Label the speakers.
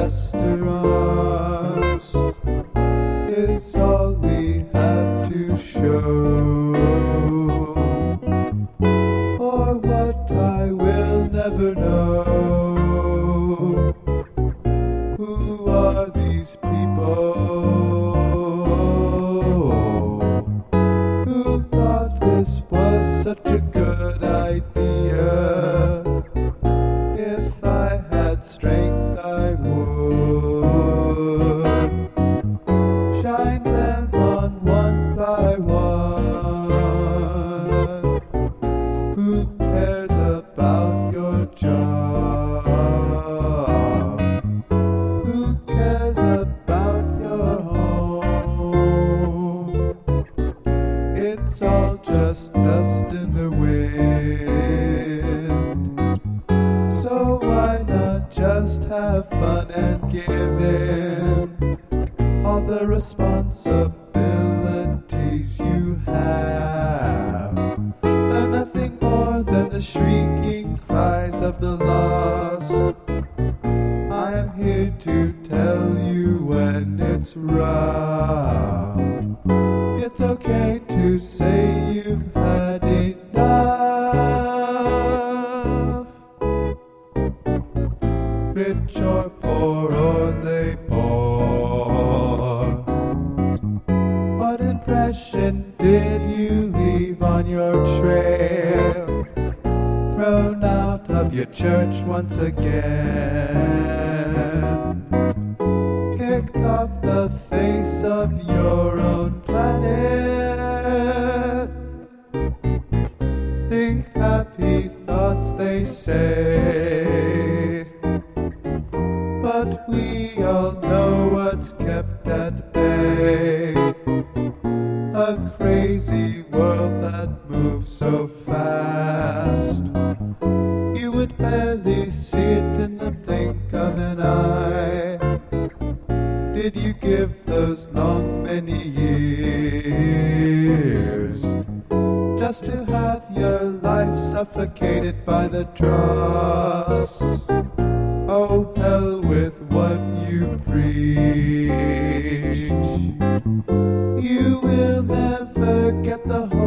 Speaker 1: restaurants is all we have to show. For what I will never know. Who are these people who thought this was such a good idea? If I had strength I would shine them on one by one. Who cares about your job? Who cares about your home? It's all just dust in the wind. So why not just have fun and give in all the responsibilities you have? They're nothing more than the shrieking cries of the lost. I am here to tell you when it's rough. It's okay to say you've had enough. Rich or poor or they poor, what impression did you leave on your trail? Thrown out of your church once again, kicked off the face of your own planet. Think happy thoughts, they say, but we all know what's kept at bay. A crazy world that moves so fast, you would barely see it in the blink of an eye. Did you give those long many years just to have your life suffocated by the dross? Oh, hell with what you preach. You will never get the